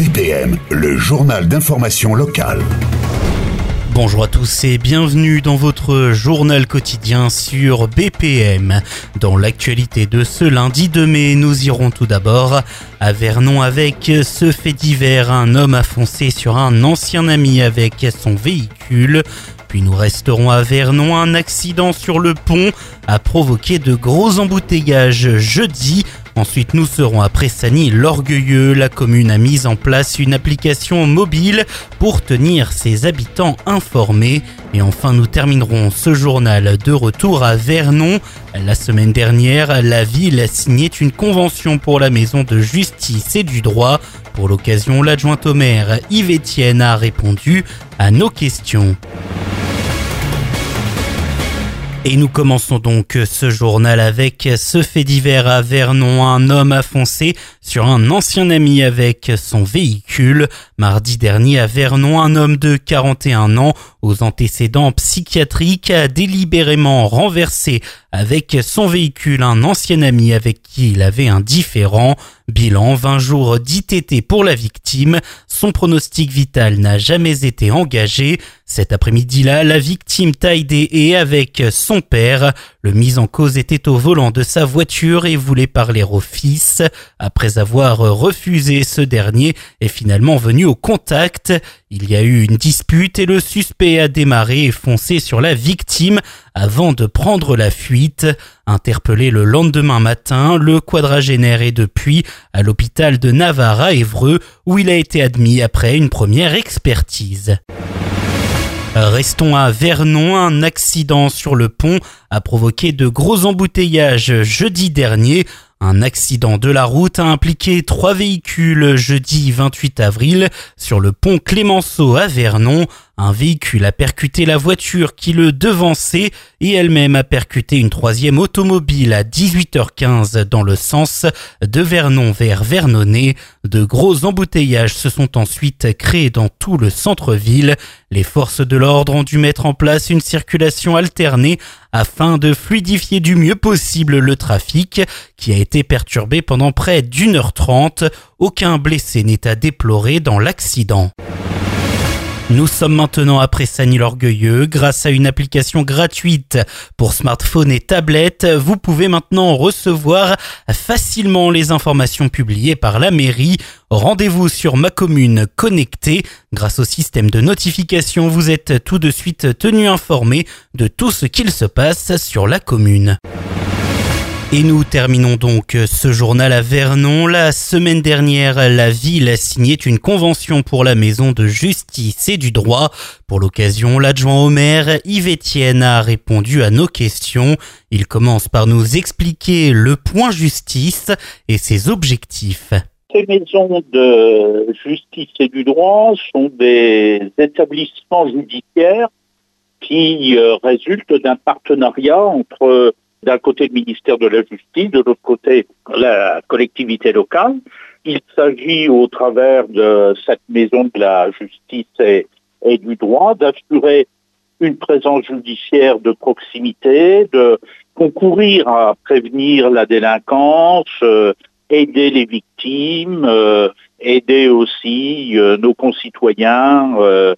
BPM, le journal d'information locale. Bonjour à tous et bienvenue dans votre journal quotidien sur BPM. Dans l'actualité de ce lundi 2 mai, nous irons tout d'abord à Vernon avec ce fait divers. Un homme a foncé sur un ancien ami avec son véhicule. Puis nous resterons à Vernon. Un accident sur le pont a provoqué de gros embouteillages jeudi. Ensuite, nous serons à Pressagny-l'Orgueilleux. La commune a mis en place une application mobile pour tenir ses habitants informés. Et enfin, nous terminerons ce journal de retour à Vernon. La semaine dernière, la ville signait une convention pour la maison de justice et du droit. Pour l'occasion, l'adjointe au maire Yves Etienne a répondu à nos questions. Et nous commençons donc ce journal avec ce fait divers à Vernon. Un homme a foncé sur un ancien ami avec son véhicule. Mardi dernier à Vernon, un homme de 41 ans aux antécédents psychiatriques a délibérément renversé avec son véhicule un ancien ami avec qui il avait un différend. Bilan, 20 jours d'ITT pour la victime. Son pronostic vital n'a jamais été engagé. Cet après-midi-là, la victime taille des haies avec son père. Le mis en cause était au volant de sa voiture et voulait parler au fils. Après avoir refusé, ce dernier est finalement venu au contact. Il y a eu une dispute et le suspect a démarré et foncé sur la victime avant de prendre la fuite. Interpellé le lendemain matin, le quadragénaire est depuis à l'hôpital de Navarre à Évreux où il a été admis après une première expertise. Restons à Vernon. Un accident sur le pont a provoqué de gros embouteillages jeudi dernier. Un accident de la route a impliqué 3 véhicules jeudi 28 avril sur le pont Clémenceau à Vernon. Un véhicule a percuté la voiture qui le devançait et elle-même a percuté une 3e automobile à 18h15 dans le sens de Vernon vers Vernonnet. De gros embouteillages se sont ensuite créés dans tout le centre-ville. Les forces de l'ordre ont dû mettre en place une circulation alternée afin de fluidifier du mieux possible le trafic qui a été perturbé pendant près d'1h30. Aucun blessé n'est à déplorer dans l'accident. Nous sommes maintenant à Pressagny-l'Orgueilleux. Grâce à une application gratuite pour smartphone et tablette, vous pouvez maintenant recevoir facilement les informations publiées par la mairie. Rendez-vous sur Ma Commune Connectée. Grâce au système de notification, vous êtes tout de suite tenu informé de tout ce qu'il se passe sur la commune. Et nous terminons donc ce journal à Vernon. La semaine dernière, la ville a signé une convention pour la maison de justice et du droit. Pour l'occasion, l'adjoint au maire Yves Etienne a répondu à nos questions. Il commence par nous expliquer le point justice et ses objectifs. Ces maisons de justice et du droit sont des établissements judiciaires qui résultent d'un partenariat entre d'un côté le ministère de la Justice, de l'autre côté la collectivité locale. Il s'agit au travers de cette maison de la justice et du droit d'assurer une présence judiciaire de proximité, de concourir à prévenir la délinquance, aider les victimes, aider aussi nos concitoyens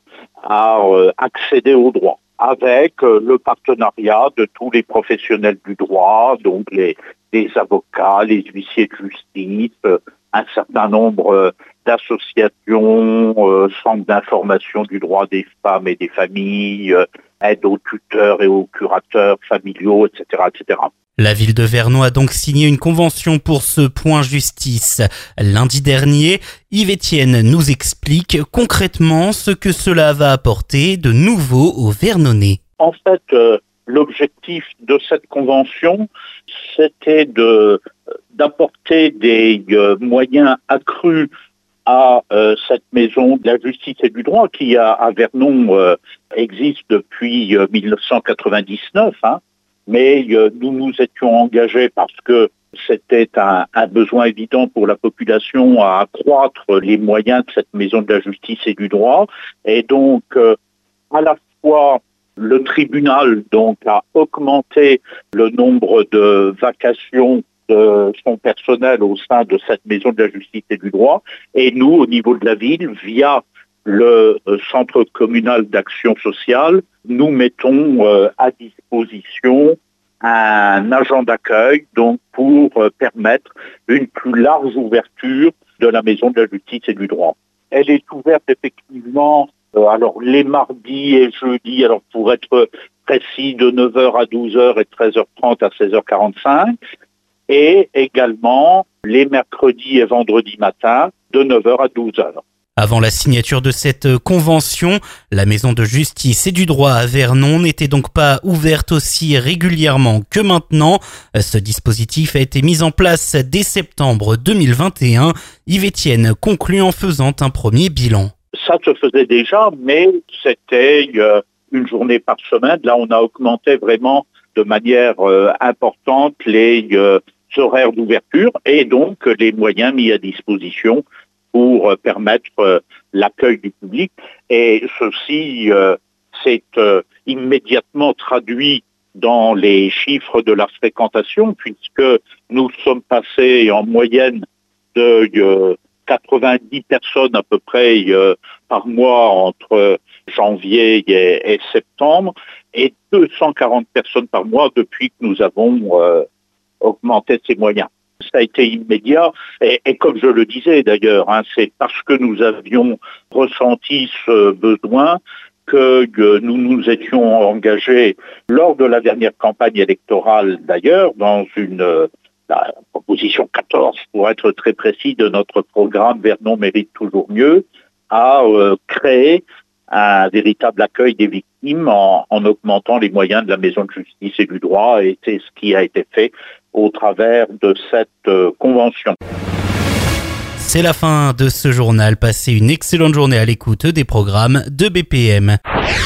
à accéder au droit, avec le partenariat de tous les professionnels du droit, donc les avocats, les huissiers de justice, un certain nombre d'associations, centres d'information du droit des femmes et des familles, aide aux tuteurs et aux curateurs familiaux, etc., etc. La ville de Vernon a donc signé une convention pour ce point justice. Lundi dernier, Yves Etienne nous explique concrètement ce que cela va apporter de nouveau aux Vernonnais. En fait, l'objectif de cette convention, c'était d'apporter des moyens accrus à cette maison de la justice et du droit qui à Vernon existe depuis 1999, mais nous nous étions engagés parce que c'était un besoin évident pour la population à accroître les moyens de cette maison de la justice et du droit. Et donc, à la fois, le tribunal donc, a augmenté le nombre de vacations de son personnel au sein de cette maison de la justice et du droit. Et nous, au niveau de la ville, via le centre communal d'action sociale, nous mettons à disposition un agent d'accueil donc pour permettre une plus large ouverture de la maison de la justice et du droit. Elle est ouverte effectivement alors les mardis et jeudis, alors pour être précis, de 9h à 12h et 13h30 à 16h45, et également les mercredis et vendredis matin de 9h à 12h. Avant la signature de cette convention, la maison de justice et du droit à Vernon n'était donc pas ouverte aussi régulièrement que maintenant. Ce dispositif a été mis en place dès septembre 2021. Yves Etienne conclut en faisant un premier bilan. Ça se faisait déjà, mais c'était une journée par semaine. Là, on a augmenté vraiment de manière importante les horaires d'ouverture et donc les moyens mis à disposition pour permettre l'accueil du public. Et ceci s'est immédiatement traduit dans les chiffres de la fréquentation, puisque nous sommes passés en moyenne de 90 personnes à peu près par mois entre janvier et septembre, et 240 personnes par mois depuis que nous avons augmenté ces moyens. Ça a été immédiat et comme je le disais d'ailleurs, c'est parce que nous avions ressenti ce besoin que nous nous étions engagés lors de la dernière campagne électorale d'ailleurs dans la proposition 14 pour être très précis de notre programme Vernon mérite toujours mieux, à créer un véritable accueil des victimes en augmentant les moyens de la maison de justice et du droit, et c'est ce qui a été fait au travers de cette convention. C'est la fin de ce journal. Passez une excellente journée à l'écoute des programmes de BPM.